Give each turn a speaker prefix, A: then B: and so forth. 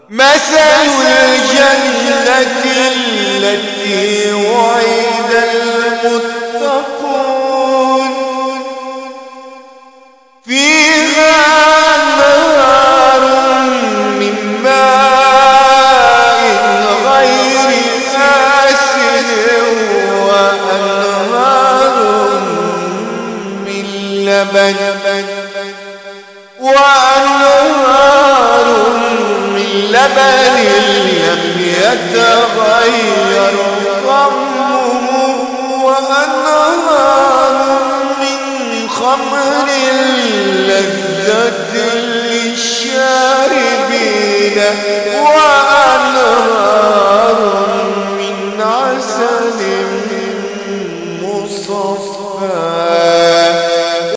A: مثل الجنة التي وعد المتقون فيها أنهار من ماء غير آسن وأنهار من لبن لم يتغير